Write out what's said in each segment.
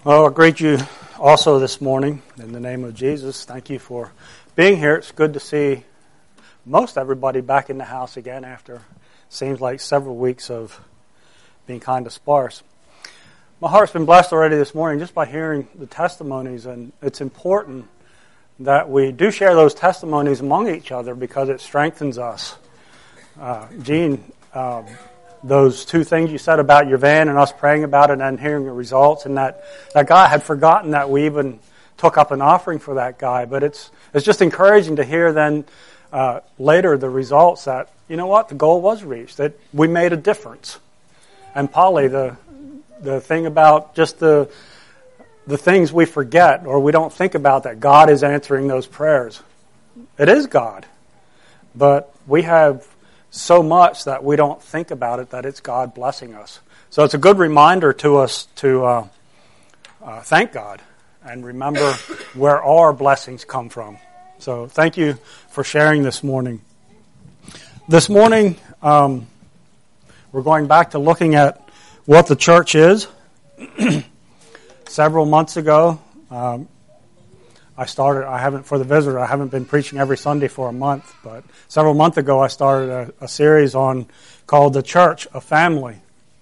Well, I greet you also this morning in the name of Jesus. Thank you for being here. It's good to see most everybody back in the house again after seems like several weeks of being kind of sparse. My heart's been blessed already this morning just by hearing the testimonies, and it's important that we do share those testimonies among each other because it strengthens us. Gene, those two things you said about your van and us praying about it and hearing the results, and that guy had forgotten that we even took up an offering for that guy. But it's just encouraging to hear then later the results that, you know what, the goal was reached, that we made a difference. And Polly, the thing about just the things we forget or we don't think about, that God is answering those prayers. It is God. But we have so much that we don't think about it, that it's God blessing us. So it's a good reminder to us to thank God and remember where our blessings come from. So thank you for sharing this morning. This morning, we're going back to looking at what the church is. Several months ago, I haven't been preaching every Sunday for a month, but several months ago I started a series called The Church, a Family.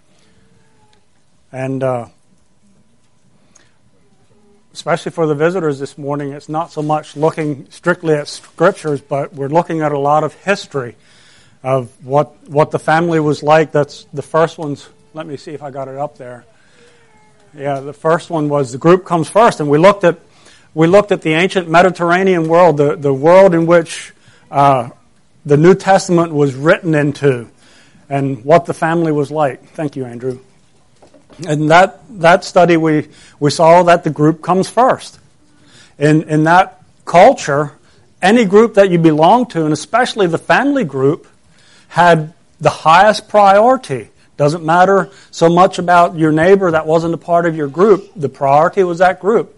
And especially for the visitors this morning, it's not so much looking strictly at scriptures, but we're looking at a lot of history of what the family was like. That's the first one's, let me see if I got it up there. Yeah, the first one was the group comes first, and we looked at the ancient Mediterranean world, the world in which the New Testament was written into, and what the family was like. Thank you, Andrew. And that study, we saw that the group comes first. In that culture, any group that you belong to, and especially the family group, had the highest priority. Doesn't matter so much about your neighbor that wasn't a part of your group. The priority was that group.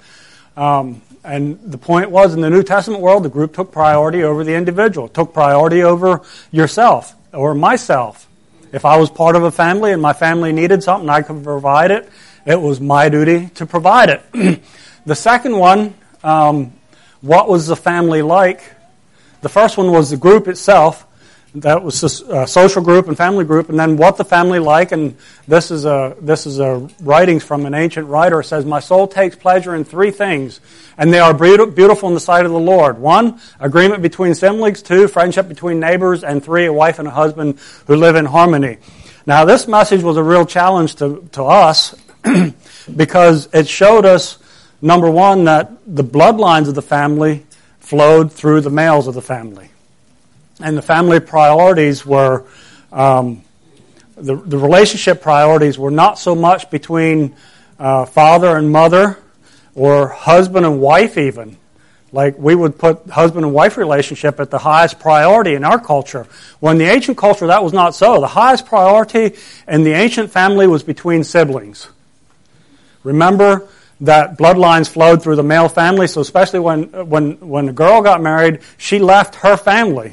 And the point was, in the New Testament world, the group took priority over the individual, took priority over yourself or myself. If I was part of a family and my family needed something, I could provide it. It was my duty to provide it. The second one, what was the family like? The first one was the group itself. That was a social group and family group, and then what the family like. And this is a writings from an ancient writer. It says, "My soul takes pleasure in three things, and they are beautiful in the sight of the Lord. 1, agreement between siblings. 2, friendship between neighbors. And 3, a wife and a husband who live in harmony." Now, this message was a real challenge to us because it showed us, number one, that the bloodlines of the family flowed through the males of the family. And the family priorities were, the relationship priorities were not so much between father and mother or husband and wife even. Like we would put husband and wife relationship at the highest priority in our culture. Well, in the ancient culture, that was not so. The highest priority in the ancient family was between siblings. Remember that bloodlines flowed through the male family, so especially when a girl got married, she left her family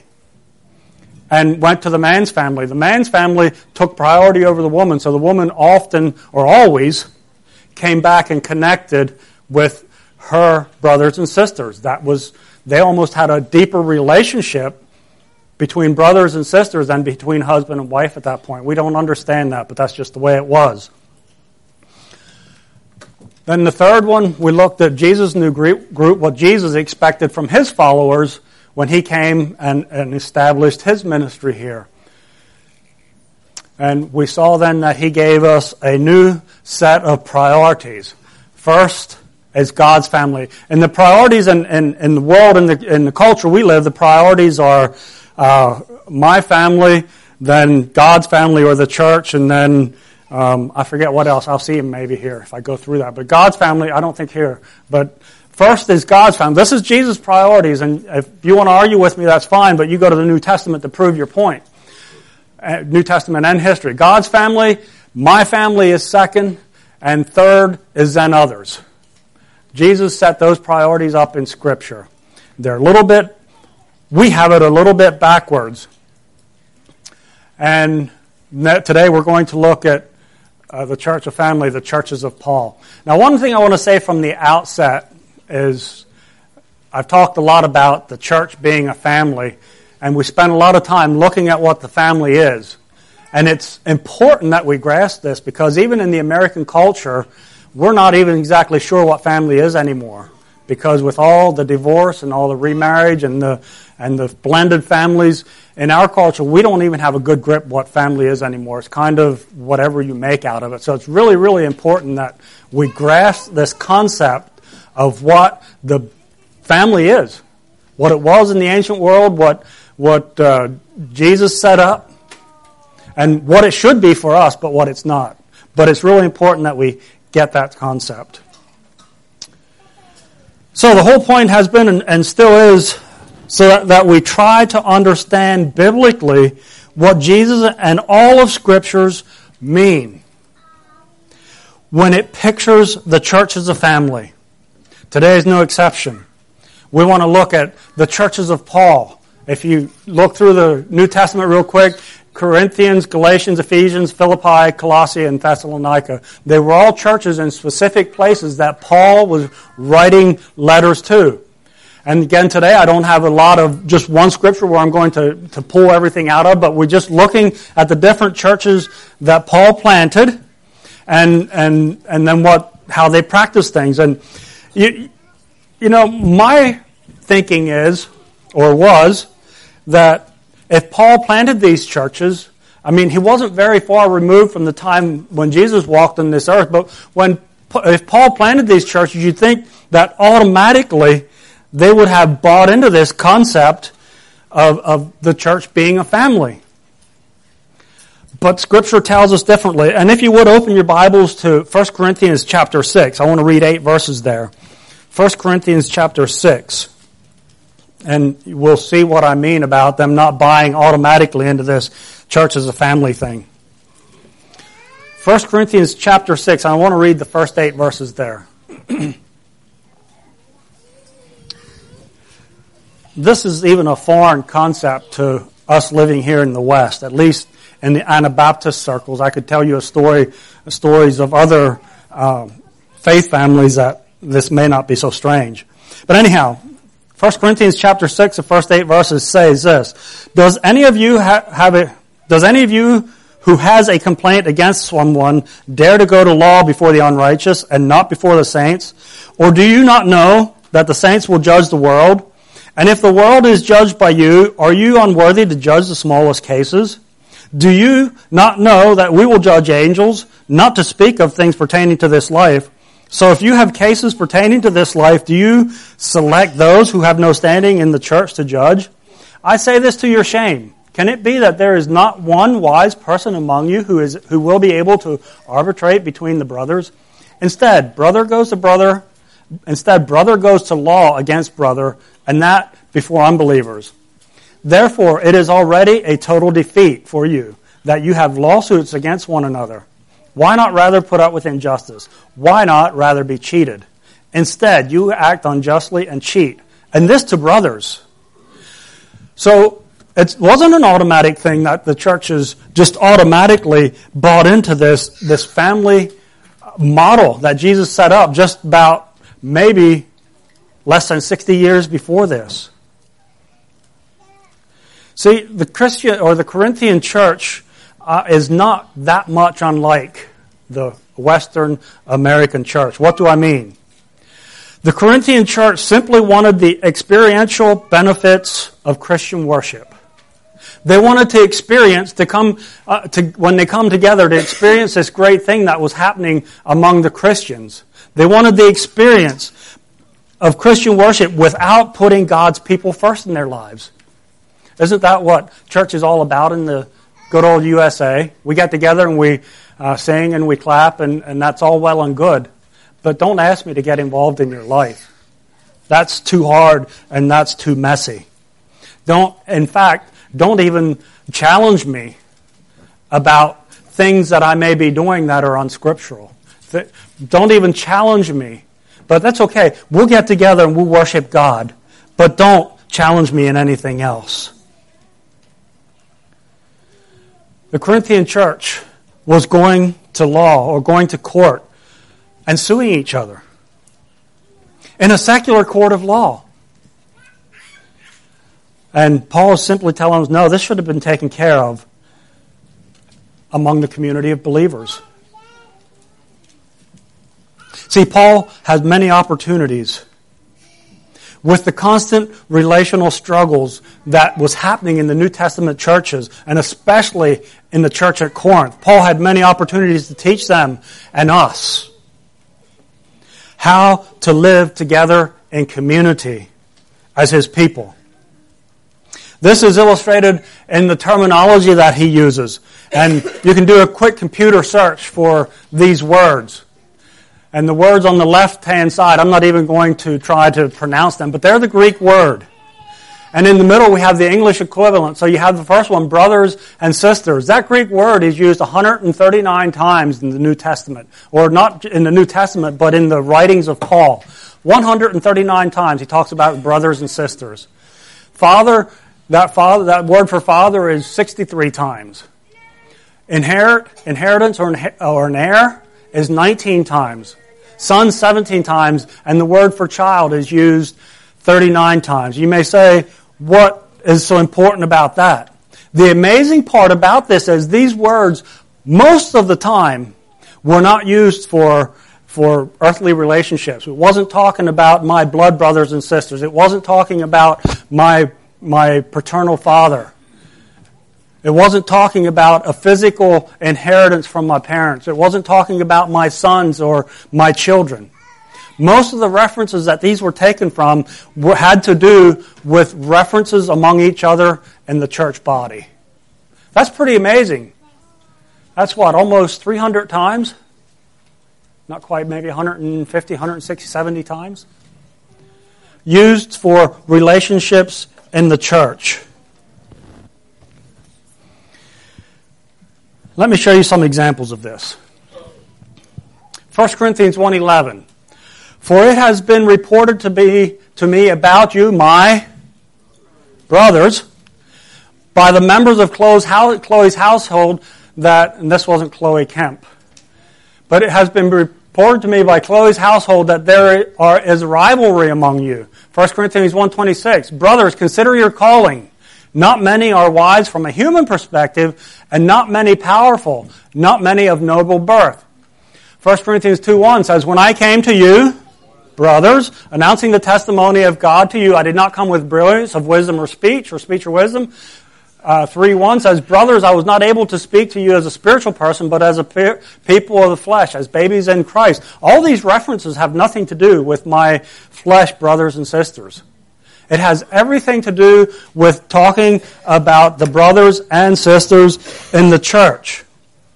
and went to the man's family. The man's family took priority over the woman, so the woman often or always came back and connected with her brothers and sisters. They almost had a deeper relationship between brothers and sisters than between husband and wife at that point. We don't understand that, but that's just the way it was. Then the third one, we looked at Jesus' new group, what Jesus expected from his followers when he came and established his ministry here. And we saw then that he gave us a new set of priorities. First is God's family. And the priorities in the world, in the culture we live, the priorities are my family, then God's family or the church, and then I forget what else. I'll see him maybe here if I go through that. But God's family, I don't think here. But first is God's family. This is Jesus' priorities, and if you want to argue with me, that's fine, but you go to the New Testament to prove your point. New Testament and history. God's family, my family is second, and third is then others. Jesus set those priorities up in Scripture. They're we have it a little bit backwards. And today we're going to look at the church of family, the churches of Paul. Now, one thing I want to say from the outset is I've talked a lot about the church being a family, and we spend a lot of time looking at what the family is. And it's important that we grasp this, because even in the American culture, we're not even exactly sure what family is anymore. Because with all the divorce and all the remarriage and the blended families in our culture, we don't even have a good grip what family is anymore. It's kind of whatever you make out of it. So it's really, really important that we grasp this concept of what the family is, what it was in the ancient world, what Jesus set up, and what it should be for us, but what it's not. But it's really important that we get that concept. So the whole point has been and still is so that we try to understand biblically what Jesus and all of Scriptures mean when it pictures the church as a family. Today is no exception. We want to look at the churches of Paul. If you look through the New Testament real quick, Corinthians, Galatians, Ephesians, Philippi, Colossae, and Thessalonica. They were all churches in specific places that Paul was writing letters to. And again, today I don't have a lot of just one scripture where I'm going to pull everything out of, but we're just looking at the different churches that Paul planted and then how they practice things. And you know, my thinking is, or was, that if Paul planted these churches, I mean, he wasn't very far removed from the time when Jesus walked on this earth, but if Paul planted these churches, you'd think that automatically they would have bought into this concept of the church being a family. But Scripture tells us differently. And if you would, open your Bibles to 1 Corinthians chapter 6. I want to read 8 verses there. 1 Corinthians chapter 6. And we'll see what I mean about them not buying automatically into this church as a family thing. 1 Corinthians chapter 6, I want to read the first 8 verses there. This is even a foreign concept to us living here in the West, at least in the Anabaptist circles. I could tell you stories of other faith families that this may not be so strange. But anyhow, 1 Corinthians chapter 6, the first 8 verses says this: Does any of you who has a complaint against someone dare to go to law before the unrighteous and not before the saints? Or do you not know that the saints will judge the world? And if the world is judged by you, are you unworthy to judge the smallest cases? Do you not know that we will judge angels, not to speak of things pertaining to this life? So if you have cases pertaining to this life, do you select those who have no standing in the church to judge? I say this to your shame. Can it be that there is not one wise person among you who will be able to arbitrate between the brothers? Instead, brother goes to law against brother, and that before unbelievers. Therefore, it is already a total defeat for you that you have lawsuits against one another. Why not rather put up with injustice? Why not rather be cheated? Instead, you act unjustly and cheat, and this to brothers. So it wasn't an automatic thing that the churches just automatically bought into this family model that Jesus set up just about maybe less than 60 years before this. See, the Christian or the Corinthian church is not that much unlike the Western American church. What do I mean? The Corinthian church simply wanted the experiential benefits of Christian worship. They wanted to experience, when they come together, to experience this great thing that was happening among the Christians. They wanted the experience of Christian worship without putting God's people first in their lives. Isn't that what church is all about in the good old USA? We get together and we sing and we clap, and that's all well and good. But don't ask me to get involved in your life. That's too hard and that's too messy. Don't even challenge me about things that I may be doing that are unscriptural. Don't even challenge me. But that's okay. We'll get together and we'll worship God. But don't challenge me in anything else. The Corinthian church was going to law or going to court and suing each other in a secular court of law. And Paul is simply telling us, no, this should have been taken care of among the community of believers. See, Paul has many opportunities with the constant relational struggles that was happening in the New Testament churches, and especially in the church at Corinth. Paul had many opportunities to teach them and us how to live together in community as his people. This is illustrated in the terminology that he uses. And you can do a quick computer search for these words. And the words on the left-hand side, I'm not even going to try to pronounce them, but they're the Greek word. And in the middle we have the English equivalent. So you have the first one, brothers and sisters. That Greek word is used 139 times in the New Testament. Or not in the New Testament, but in the writings of Paul. 139 times he talks about brothers and sisters. That word for father is 63 times. Inheritance or an heir is 19 times. Son 17 times, and the word for child is used 39 times. You may say, what is so important about that? The amazing part about this is these words, most of the time, were not used for earthly relationships. It wasn't talking about my blood brothers and sisters. It wasn't talking about my paternal father. It wasn't talking about a physical inheritance from my parents. It wasn't talking about my sons or my children. Most of the references that these were taken from had to do with references among each other in the church body. That's pretty amazing. That's almost 300 times? Not quite, maybe 150, 160, 70 times. Used for relationships in the church. Let me show you some examples of this. 1 Corinthians 1:11. For it has been reported to me about you, my brothers, by the members of Chloe's household that, and this wasn't Chloe Kemp, but it has been reported to me by Chloe's household that there is rivalry among you. 1 Corinthians 1:26. Brothers, consider your calling. Not many are wise from a human perspective, and not many powerful, not many of noble birth. 1 Corinthians 2:1 says, when I came to you, brothers, announcing the testimony of God to you, I did not come with brilliance of wisdom or speech or wisdom. 3:1 says, brothers, I was not able to speak to you as a spiritual person, but as a people of the flesh, as babies in Christ. All these references have nothing to do with my flesh brothers and sisters. It has everything to do with talking about the brothers and sisters in the church.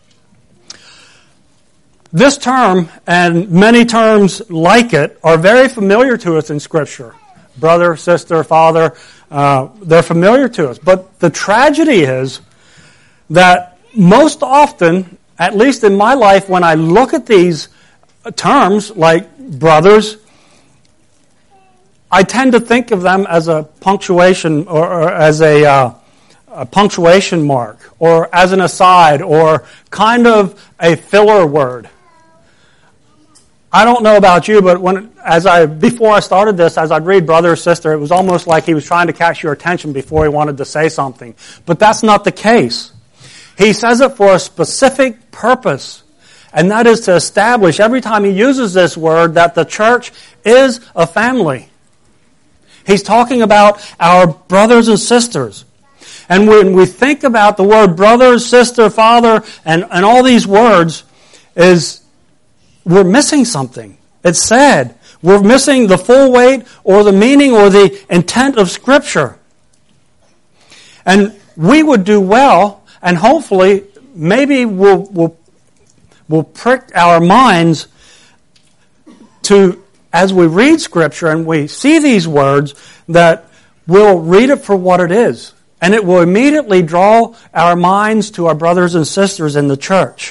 This term, and many terms like it, are very familiar to us in Scripture. Brother, sister, father, they're familiar to us. But the tragedy is that most often, at least in my life, when I look at these terms like brothers, I tend to think of them as a punctuation or as a punctuation mark or as an aside or kind of a filler word. I don't know about you, but before I started this, as I'd read brother or sister, it was almost like he was trying to catch your attention before he wanted to say something. But that's not the case. He says it for a specific purpose, and that is to establish every time he uses this word that the church is a family. He's talking about our brothers and sisters. And when we think about the word brother, sister, father, and all these words, we're missing something. It's sad. We're missing the full weight or the meaning or the intent of Scripture. And we would do well, and hopefully, maybe we'll prick our minds to, as we read Scripture and we see these words, that we'll read it for what it is. And it will immediately draw our minds to our brothers and sisters in the church.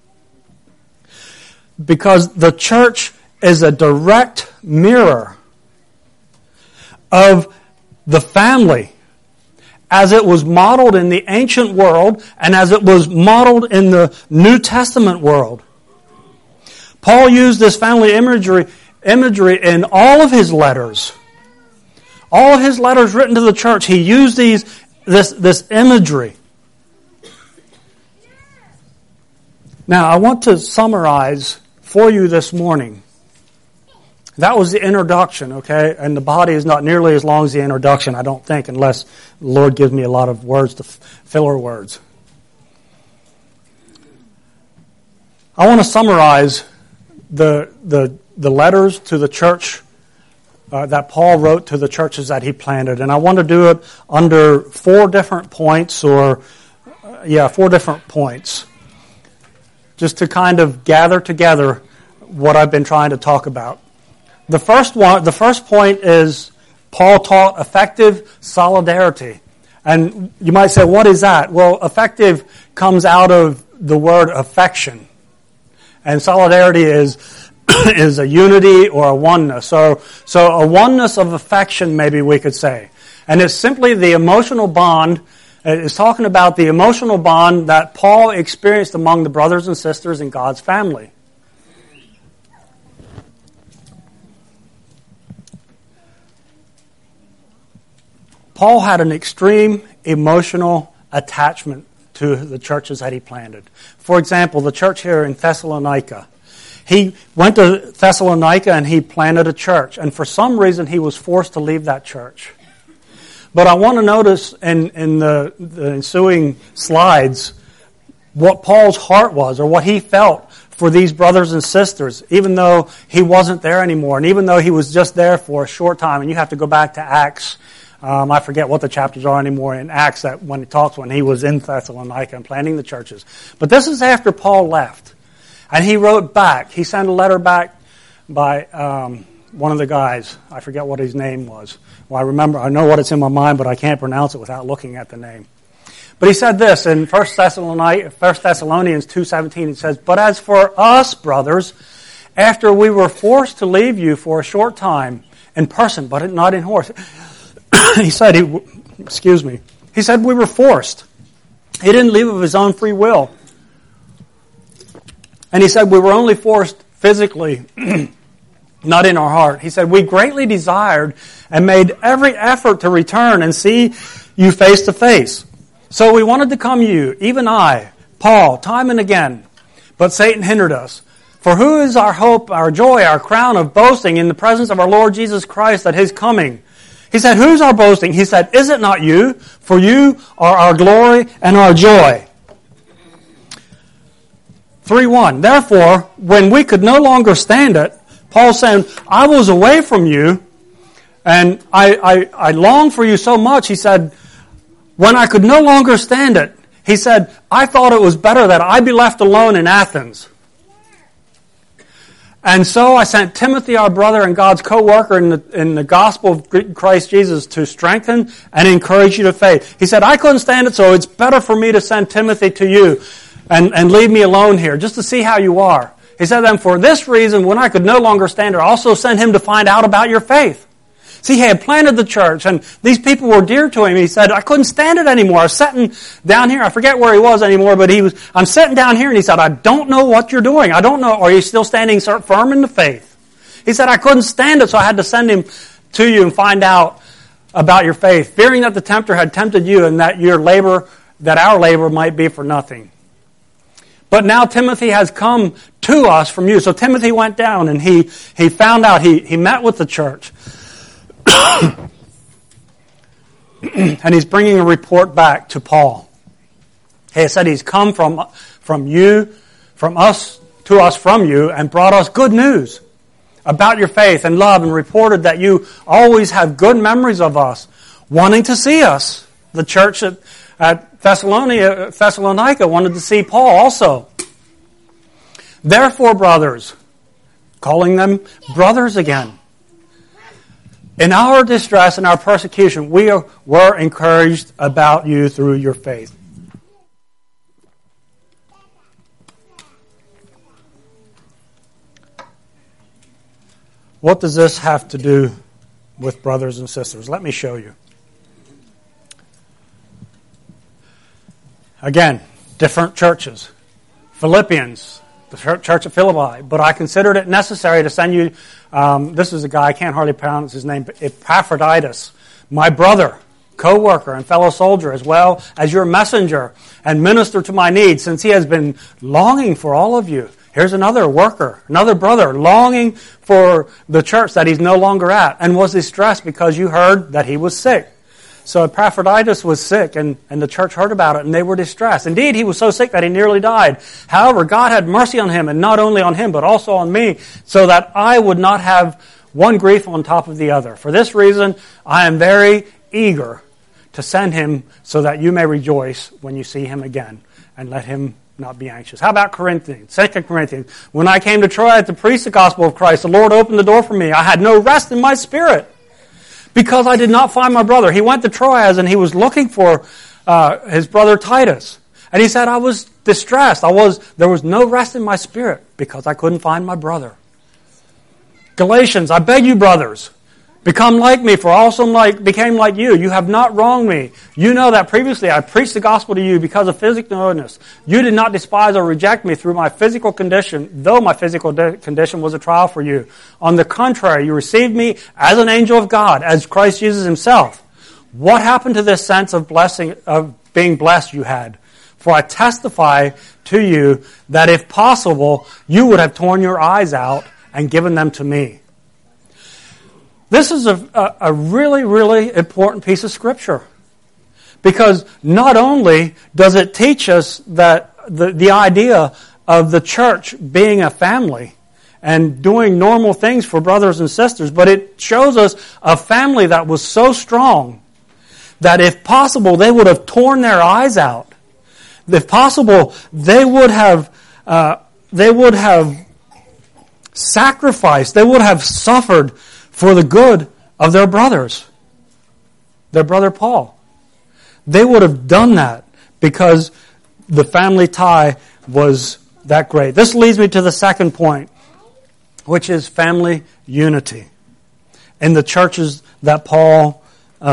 Because the church is a direct mirror of the family as it was modeled in the ancient world and as it was modeled in the New Testament world. Paul used this family imagery in all of his letters. All of his letters written to the church, he used this imagery. Now, I want to summarize for you this morning. That was the introduction, okay? And the body is not nearly as long as the introduction, I don't think, unless the Lord gives me a lot of words to filler words. I want to summarize the letters to the church that Paul wrote to the churches that he planted. And I want to do it under 4 different points, 4 different points, just to kind of gather together what I've been trying to talk about. The first point is Paul taught effective solidarity. And you might say, what is that? Well, effective comes out of the word affection. And solidarity is a unity or a oneness. So a oneness of affection, maybe we could say. And it's simply the emotional bond. It's talking about the emotional bond that Paul experienced among the brothers and sisters in God's family. Paul had an extreme emotional attachment to the churches that he planted. For example, the church here in Thessalonica. He went to Thessalonica and he planted a church. And for some reason, he was forced to leave that church. But I want to notice in the ensuing slides what Paul's heart was, or what he felt for these brothers and sisters, even though he wasn't there anymore, and even though he was just there for a short time. And you have to go back to Acts. I forget what the chapters are anymore in Acts that when it talks when he was in Thessalonica and planting the churches. But this is after Paul left. And he wrote back. He sent a letter back by one of the guys. I forget what his name was. Well, I know what it's in my mind, but I can't pronounce it without looking at the name. But he said this in 1 Thessalonians 2:17. He says, "But as for us, brothers, after we were forced to leave you for a short time in person, but not in horse." He said, He said we were forced. He didn't leave of his own free will. And he said we were only forced physically, not in our heart. He said we greatly desired and made every effort to return and see you face to face. So we wanted to come to you, even I, Paul, time and again. But Satan hindered us. For who is our hope, our joy, our crown of boasting in the presence of our Lord Jesus Christ at His coming? He said, who's our boasting? He said, is it not you? For you are our glory and our joy. 3:1. Therefore, when we could no longer stand it, Paul saying, I was away from you, and I longed for you so much. He said, when I could no longer stand it, he said, I thought it was better that I be left alone in Athens. And so I sent Timothy, our brother and God's co-worker in the gospel of Christ Jesus, to strengthen and encourage you to faith. He said, I couldn't stand it, so it's better for me to send Timothy to you and leave me alone here, just to see how you are. He said, then for this reason, when I could no longer stand it, I also sent him to find out about your faith. See, he had planted the church, and these people were dear to him. He said, I couldn't stand it anymore. I was sitting down here. I forget where he was anymore, but I'm sitting down here, and he said, I don't know what you're doing. I don't know. Are you still standing firm in the faith? He said, I couldn't stand it, so I had to send him to you and find out about your faith, fearing that the tempter had tempted you and that our labor might be for nothing. But now Timothy has come to us from you. So Timothy went down, and he found out, he met with the church. And he's bringing a report back to Paul. He said he's come from us from you, and brought us good news about your faith and love, and reported that you always have good memories of us, wanting to see us. The church at Thessalonica wanted to see Paul also. Therefore, brothers, calling them brothers again, in our distress and our persecution, we were encouraged about you through your faith. What does this have to do with brothers and sisters? Let me show you. Again, different churches. Philippians, the church of Philippi. But I considered it necessary to send you, this is a guy, I can't hardly pronounce his name, but Epaphroditus, my brother, co-worker and fellow soldier, as well as your messenger and minister to my needs, since he has been longing for all of you. Here's another worker, another brother, longing for the church that he's no longer at, and was distressed because you heard that he was sick. So Epaphroditus was sick, and the church heard about it, and they were distressed. Indeed, he was so sick that he nearly died. However, God had mercy on him, and not only on him, but also on me, so that I would not have one grief on top of the other. For this reason, I am very eager to send him, so that you may rejoice when you see him again, and let him not be anxious. How about Corinthians? 2 Corinthians. When I came to Troy to preach the gospel of Christ, the Lord opened the door for me. I had no rest in my spirit, because I did not find my brother. He went to Troas and he was looking for his brother Titus. And he said, I was distressed. There was no rest in my spirit because I couldn't find my brother. Galatians, I beg you, brothers, become like me, for I also became like you. You have not wronged me. You know that previously I preached the gospel to you because of physical illness. You did not despise or reject me through my physical condition, though my physical condition was a trial for you. On the contrary, you received me as an angel of God, as Christ Jesus himself. What happened to this sense of blessing, of being blessed you had? For I testify to you that if possible, you would have torn your eyes out and given them to me. This is a really, really important piece of Scripture. Because not only does it teach us that the idea of the church being a family and doing normal things for brothers and sisters, but it shows us a family that was so strong that if possible they would have torn their eyes out. If possible, they would have sacrificed, they would have suffered for the good of their brothers, their brother Paul. They would have done that because the family tie was that great. This leads me to the second point, which is family unity in the churches that Paul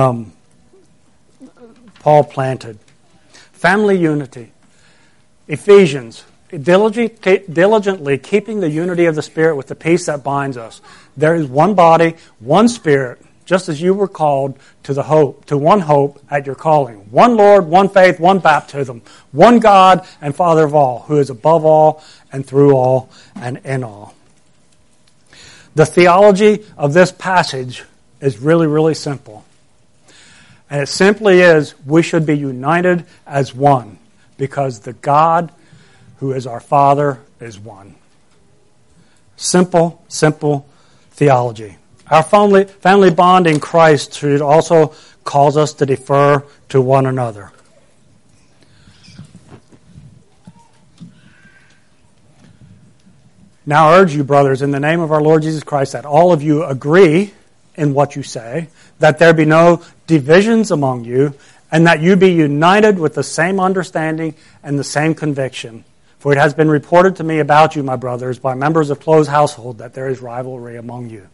planted. Family unity. Ephesians, diligently keeping the unity of the Spirit with the peace that binds us. There is one body, one Spirit, just as you were called to one hope at your calling. One Lord, one faith, one baptism, one God and Father of all, who is above all and through all and in all. The theology of this passage is really, really simple. And it simply is, we should be united as one, because the God who is our Father is one. Simple, simple theology. Our family bond in Christ should also cause us to defer to one another. Now I urge you, brothers, in the name of our Lord Jesus Christ, that all of you agree in what you say, that there be no divisions among you, and that you be united with the same understanding and the same conviction. For it has been reported to me about you, my brothers, by members of close household, that there is rivalry among you.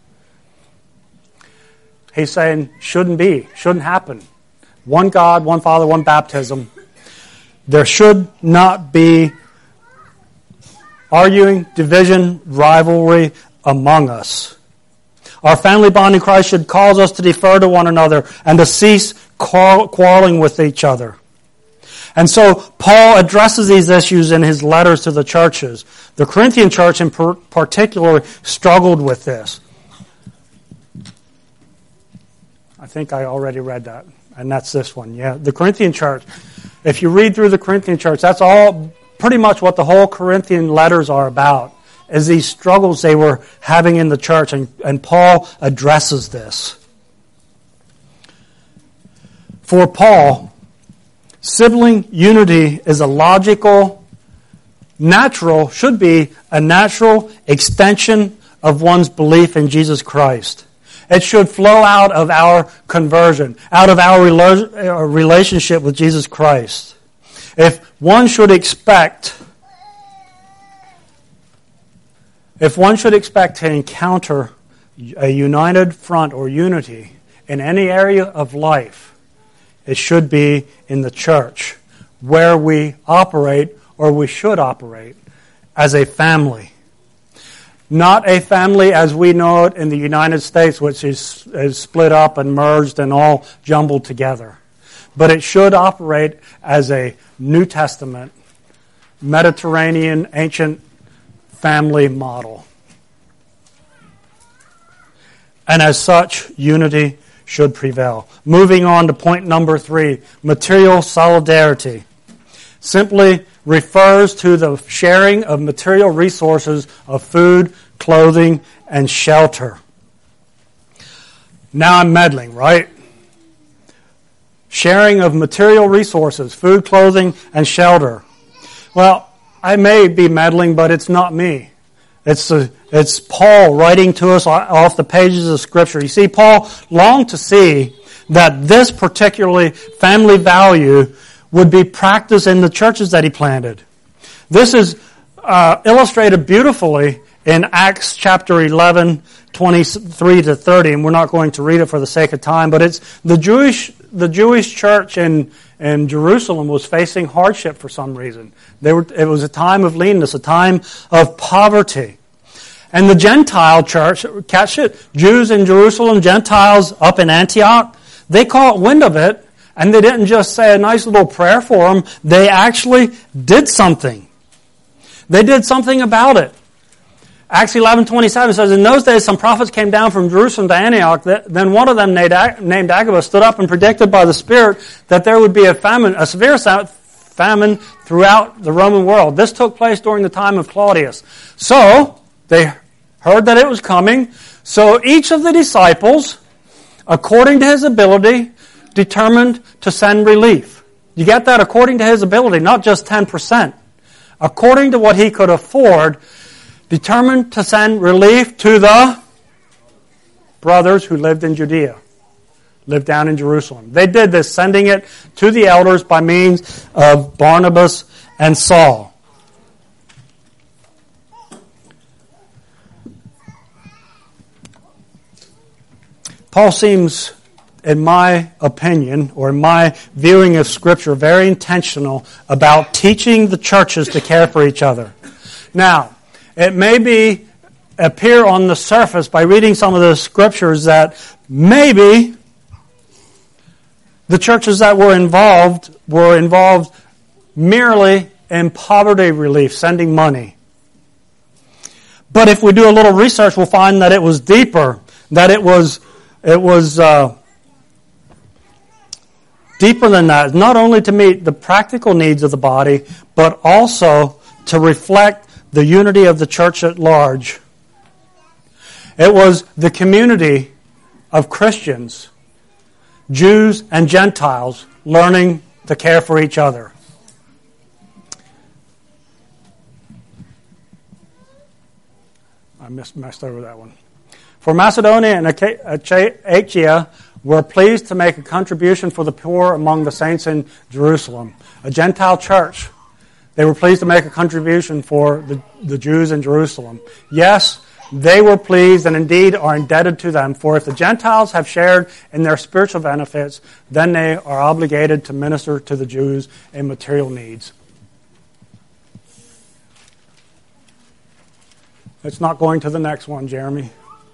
He's saying, shouldn't happen. One God, one Father, one baptism. There should not be arguing, division, rivalry among us. Our family bond in Christ should cause us to defer to one another and to cease quarreling with each other. And so Paul addresses these issues in his letters to the churches. The Corinthian church in particular struggled with this. I think I already read that, and that's this one. Yeah, the Corinthian church. If you read through the Corinthian church, that's all pretty much what the whole Corinthian letters are about, is these struggles they were having in the church, and Paul addresses this. For Paul, sibling unity is should be a natural extension of one's belief in Jesus Christ. It should flow out of our conversion, out of our relationship with Jesus Christ. If one should expect to encounter a united front or unity in any area of life, it should be in the church, where we operate, or we should operate, as a family. Not a family as we know it in the United States, which is split up and merged and all jumbled together. But it should operate as a New Testament, Mediterranean, ancient family model. And as such, unity should prevail. Moving on to point number 3, material solidarity. Simply refers to the sharing of material resources of food, clothing, and shelter. Now I'm meddling, right? Sharing of material resources, food, clothing, and shelter. Well, I may be meddling, but it's not me. It's Paul writing to us off the pages of Scripture. You see, Paul longed to see that this particularly family value would be practiced in the churches that he planted. This is illustrated beautifully in Acts chapter 11, 23 to 30, and we're not going to read it for the sake of time, but it's the Jewish church in Jerusalem was facing hardship for some reason. It was a time of leanness, a time of poverty. And the Gentile church, catch it, Jews in Jerusalem, Gentiles up in Antioch, they caught wind of it, and they didn't just say a nice little prayer for them, they actually did something. They did something about it. Acts 11:27 says, in those days some prophets came down from Jerusalem to Antioch. Then one of them, named Agabus, stood up and predicted by the Spirit that there would be a severe famine throughout the Roman world. This took place during the time of Claudius. So, they heard that it was coming. So each of the disciples, according to his ability, determined to send relief. You get that? According to his ability, not just 10%. According to what he could afford, determined to send relief to the brothers who lived in Judea, lived down in Jerusalem. They did this, sending it to the elders by means of Barnabas and Saul. Paul seems, in my opinion, or in my viewing of Scripture, very intentional about teaching the churches to care for each other. Now, it may appear on the surface by reading some of the Scriptures that maybe the churches that were involved merely in poverty relief, sending money. But if we do a little research, we'll find that it was deeper, that it was deeper than that, not only to meet the practical needs of the body, but also to reflect the unity of the church at large. It was the community of Christians, Jews and Gentiles, learning to care for each other. I messed over that one. For Macedonia and Achaia were pleased to make a contribution for the poor among the saints in Jerusalem. A Gentile church. They were pleased to make a contribution for the Jews in Jerusalem. Yes, they were pleased and indeed are indebted to them. For if the Gentiles have shared in their spiritual benefits, then they are obligated to minister to the Jews in material needs. It's not going to the next one, Jeremy.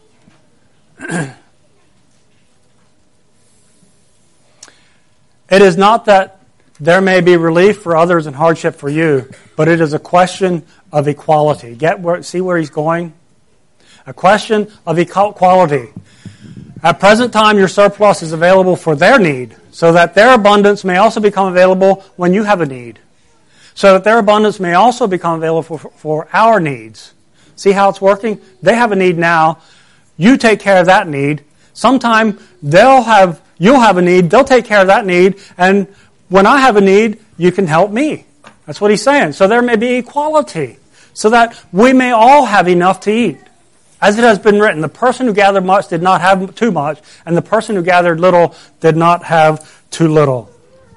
It is not that there may be relief for others and hardship for you, but it is a question of equality. See where he's going? A question of equality. At present time, your surplus is available for their need, so that their abundance may also become available when you have a need. So that their abundance may also become available for our needs. See how it's working? They have a need now. You take care of that need. Sometime you'll have a need, they'll take care of that need, and when I have a need, you can help me. That's what he's saying. So there may be equality, so that we may all have enough to eat. As it has been written, the person who gathered much did not have too much, and the person who gathered little did not have too little.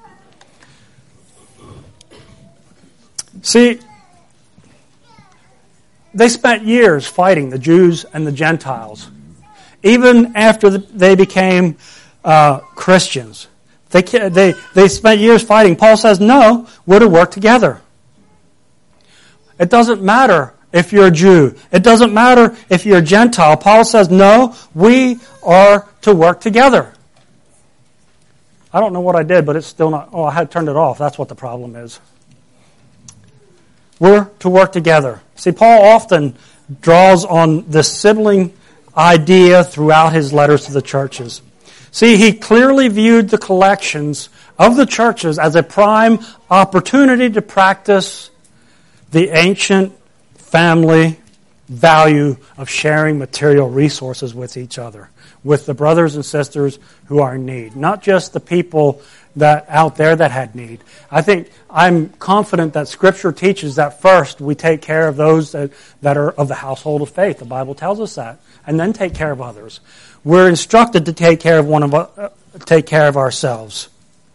See, they spent years fighting, the Jews and the Gentiles. Even after they became Christians, They spent years fighting. Paul says, no, we're to work together. It doesn't matter if you're a Jew. It doesn't matter if you're a Gentile. Paul says, no, we are to work together. I don't know what I did, but it's still not... Oh, I had turned it off. That's what the problem is. We're to work together. See, Paul often draws on the sibling idea throughout his letters to the churches. See, he clearly viewed the collections of the churches as a prime opportunity to practice the ancient family value of sharing material resources with each other, with the brothers and sisters who are in need, not just the people that out there that had need. I'm confident that Scripture teaches that first we take care of those that are of the household of faith. The Bible tells us that, and then take care of others. We're instructed to take care of ourselves.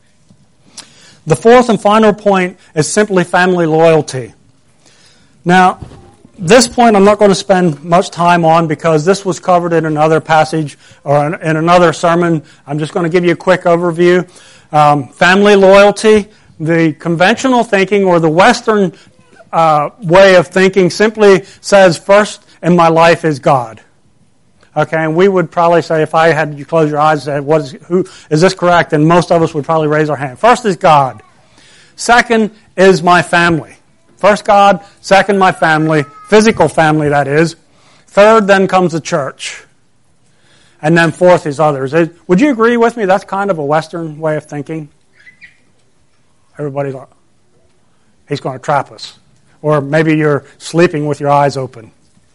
The fourth and final point is simply family loyalty. Now, this point I'm not going to spend much time on because this was covered in another passage or in another sermon. I'm just going to give you a quick overview. Family loyalty, the conventional thinking or the Western way of thinking simply says first in my life is God. Okay, and we would probably say, if I had you close your eyes and say, is this correct? And most of us would probably raise our hand. First is God. Second is my family. First God, second my family, physical family that is. Third then comes the church. And then fourth is others. Would you agree with me that's kind of a Western way of thinking? Everybody's like, he's going to trap us. Or maybe you're sleeping with your eyes open.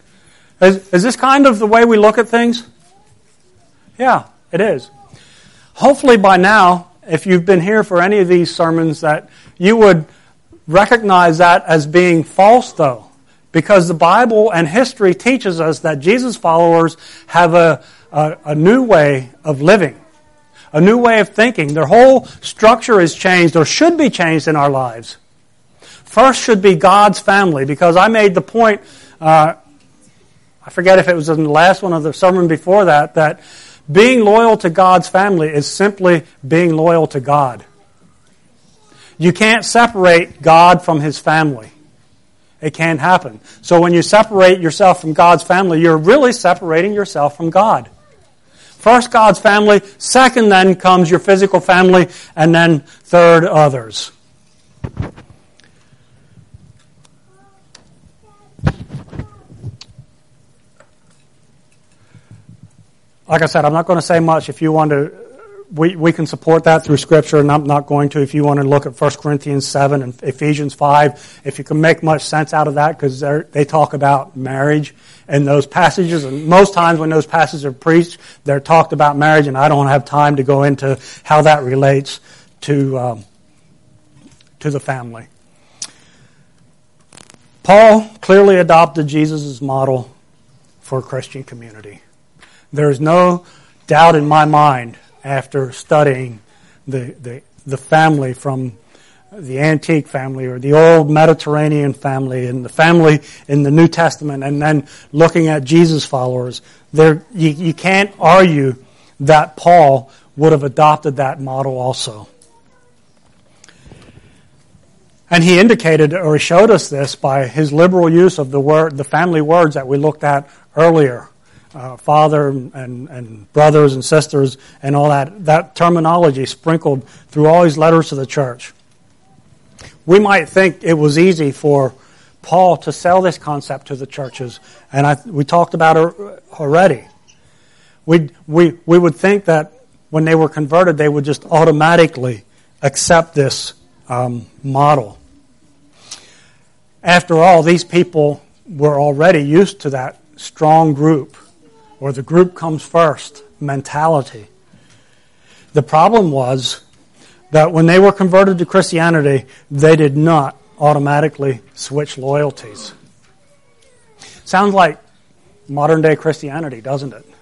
Is this kind of the way we look at things? Yeah, it is. Hopefully by now, if you've been here for any of these sermons, that you would recognize that as being false, though. Because the Bible and history teaches us that Jesus' followers have a new way of living, a new way of thinking. Their whole structure is changed, or should be changed in our lives. First should be God's family, because I made the point... I forget if it was in the last one or the sermon before that being loyal to God's family is simply being loyal to God. You can't separate God from His family. It can't happen. So when you separate yourself from God's family, you're really separating yourself from God. First, God's family. Second, then comes your physical family. And then third, others. Like I said, I'm not going to say much. If you want to, we can support that through Scripture, and I'm not going to. If you want to look at 1 Corinthians 7 and Ephesians 5, if you can make much sense out of that, because they talk about marriage in those passages, and most times when those passages are preached, they're talked about marriage, and I don't have time to go into how that relates to the family. Paul clearly adopted Jesus' model for a Christian community. There's no doubt in my mind after studying the family from the antique family or the old Mediterranean family and the family in the New Testament and then looking at Jesus' followers, you can't argue that Paul would have adopted that model also. And he indicated or showed us this by his liberal use of the family words that we looked at earlier. Father and brothers and sisters and all that terminology sprinkled through all his letters to the church. We might think it was easy for Paul to sell this concept to the churches, and we talked about it already. We would think that when they were converted, they would just automatically accept this model. After all, these people were already used to that strong group, or the group comes first mentality. The problem was that when they were converted to Christianity, they did not automatically switch loyalties. Sounds like modern day Christianity, doesn't it?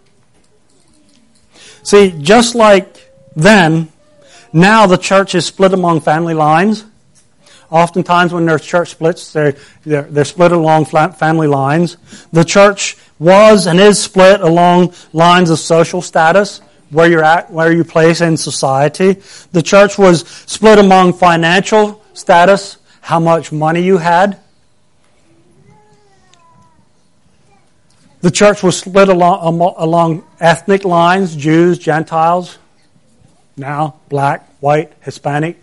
See, just like then, now the church is split among family lines. Oftentimes when there's church splits, they're split along family lines. The church was and is split along lines of social status, where you're at, where you place in society. The church was split among financial status, how much money you had. The church was split along ethnic lines, Jews, Gentiles, now black, white, Hispanic.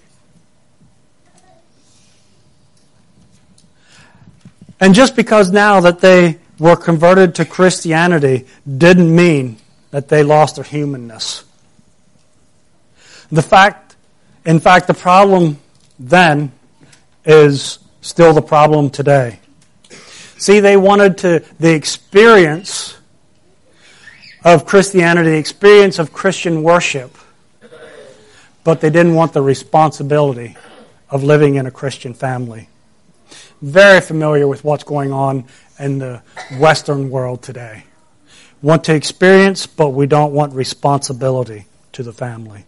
And just because now that they were converted to Christianity didn't mean that they lost their humanness. In fact, the problem then is still the problem today. See, they wanted the experience of Christianity, the experience of Christian worship, but they didn't want the responsibility of living in a Christian family. Very familiar with what's going on in the Western world today. Want to experience, but we don't want responsibility to the family.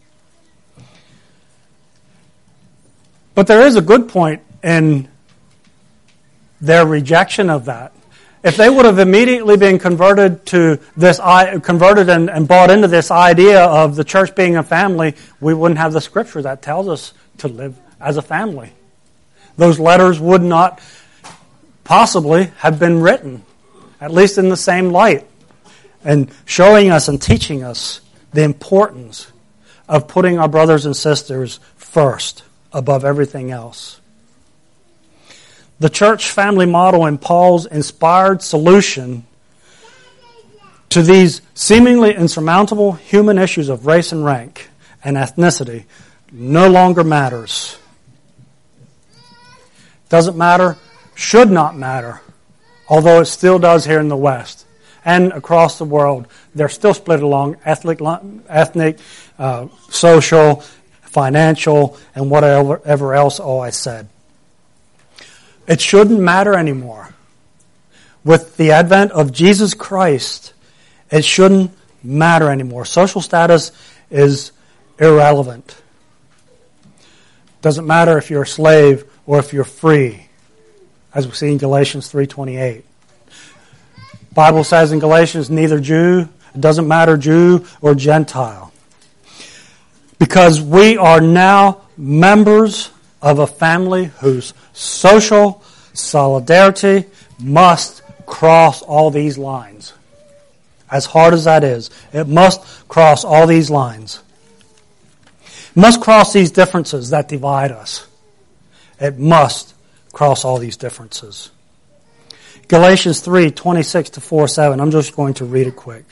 But there is a good point in their rejection of that. If they would have immediately been converted to this, converted and bought into this idea of the church being a family, we wouldn't have the scripture that tells us to live as a family. Those letters would not possibly have been written, at least in the same light, and showing us and teaching us the importance of putting our brothers and sisters first above everything else. The church family model and Paul's inspired solution to these seemingly insurmountable human issues of race and rank and ethnicity no longer matters. Doesn't matter, should not matter, although it still does here in the West. And across the world, they're still split along ethnic, social, financial, and whatever else I said. It shouldn't matter anymore. With the advent of Jesus Christ, it shouldn't matter anymore. Social status is irrelevant. Doesn't matter if you're a slave or if you're free, as we see in Galatians 3:28. Bible says in Galatians, neither Jew, it doesn't matter Jew or Gentile. Because we are now members of a family whose social solidarity must cross all these lines. As hard as that is, it must cross all these lines. It must cross these differences that divide us. It must cross all these differences. Galatians 3:26-47. I'm just going to read it quick.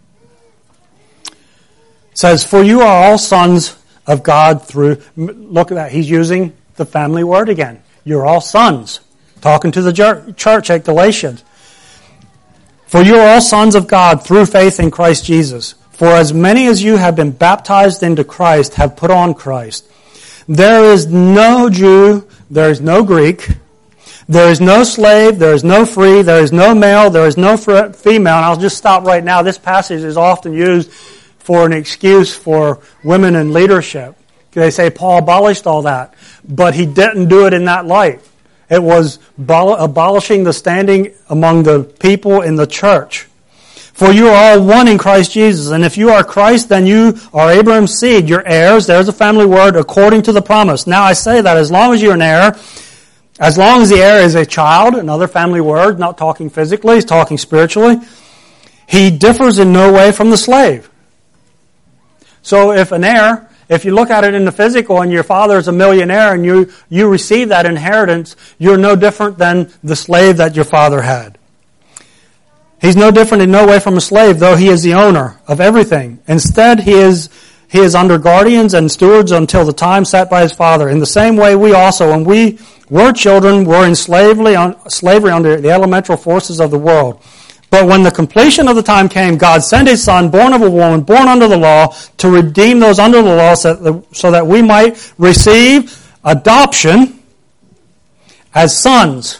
It says, "For you are all sons of God through..." Look at that. He's using the family word again. You're all sons. Talking to the church at Galatians. "For you are all sons of God through faith in Christ Jesus. For as many as you have been baptized into Christ have put on Christ. There is no Jew, there is no Greek, there is no slave, there is no free, there is no male, there is no female." And I'll just stop right now. This passage is often used for an excuse for women in leadership. They say Paul abolished all that, but he didn't do it in that light. It was abolishing the standing among the people in the church. "For you are all one in Christ Jesus, and if you are Christ, then you are Abraham's seed, your heirs," there's a family word, "according to the promise." Now I say that as long as you're an heir, as long as the heir is a child, another family word, not talking physically, he's talking spiritually, he differs in no way from the slave. So if an heir, if you look at it in the physical and your father is a millionaire and you receive that inheritance, you're no different than the slave that your father had. He's no different in no way from a slave, though he is the owner of everything. Instead, he is under guardians and stewards until the time set by his father. In the same way, we also, when we were children, were in slavery under the elemental forces of the world. But when the completion of the time came, God sent His Son, born of a woman, born under the law, to redeem those under the law so that we might receive adoption as sons.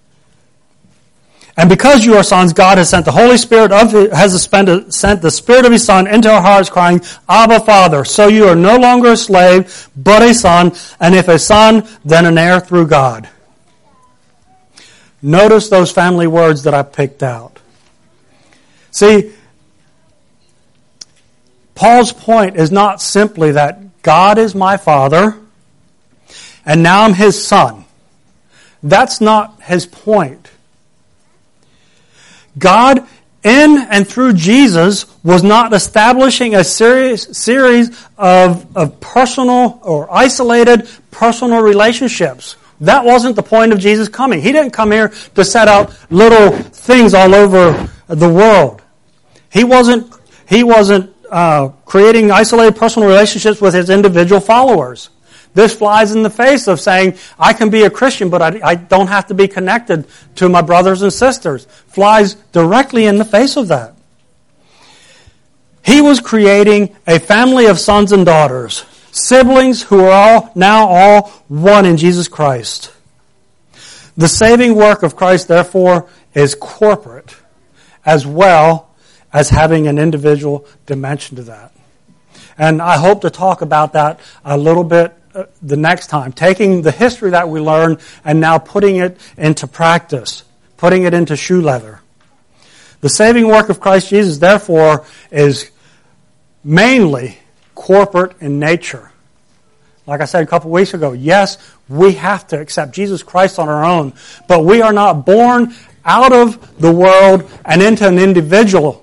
And because you are sons, God has sent the Holy Spirit sent the Spirit of His Son into our hearts, crying, "Abba, Father." So you are no longer a slave, but a son, and if a son, then an heir through God. Notice those family words that I picked out. See, Paul's point is not simply that God is my Father and now I'm His Son. That's not his point. God, in and through Jesus, was not establishing a series of personal or isolated personal relationships. That wasn't the point of Jesus coming. He didn't come here to set out little things all over the world. He wasn't creating isolated personal relationships with his individual followers. This flies in the face of saying, I can be a Christian, but I don't have to be connected to my brothers and sisters. Flies directly in the face of that. He was creating a family of sons and daughters, siblings who are all one in Jesus Christ. The saving work of Christ, therefore, is corporate, as well as having an individual dimension to that. And I hope to talk about that a little bit the next time, taking the history that we learn and now putting it into practice, putting it into shoe leather. The saving work of Christ Jesus, therefore, is mainly corporate in nature. Like I said a couple weeks ago, yes, we have to accept Jesus Christ on our own, but we are not born out of the world and into an individual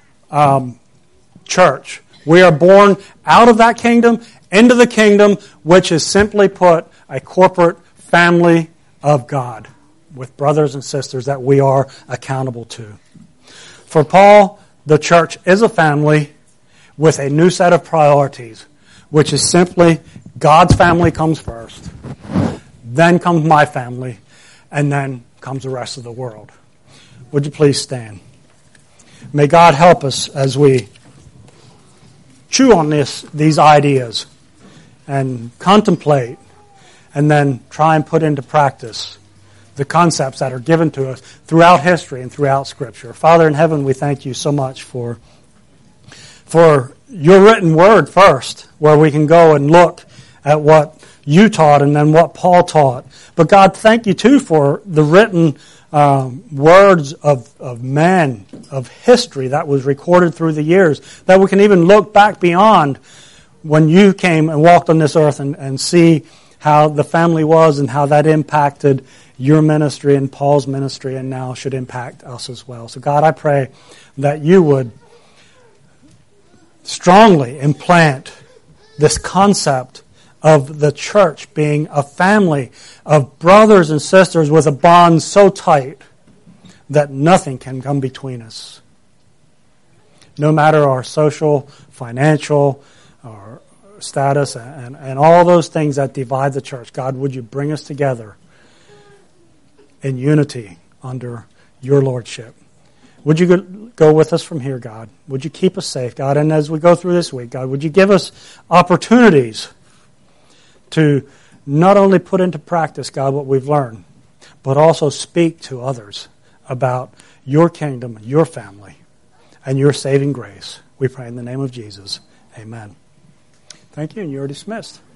church. We are born out of that kingdom into the kingdom, which is simply put a corporate family of God with brothers and sisters that we are accountable to. For Paul, the church is a family with a new set of priorities, which is simply God's family comes first, then comes my family, and then comes the rest of the world. Would you please stand? May God help us as we chew on these ideas and contemplate and then try and put into practice the concepts that are given to us throughout history and throughout Scripture. Father in heaven, we thank you so much for your written word first, where we can go and look at what you taught and then what Paul taught. But God, thank you too for the written words of men, of history that was recorded through the years, that we can even look back beyond when you came and walked on this earth and see how the family was and how that impacted your ministry and Paul's ministry and now should impact us as well. So God, I pray that you would strongly implant this concept of the church being a family of brothers and sisters with a bond so tight that nothing can come between us. No matter our social, financial, our status, and all those things that divide the church, God, would you bring us together in unity under your lordship? Would you go with us from here, God? Would you keep us safe, God? And as we go through this week, God, would you give us opportunities to not only put into practice, God, what we've learned, but also speak to others about your kingdom, your family, and your saving grace. We pray in the name of Jesus. Amen. Thank you, and you're dismissed.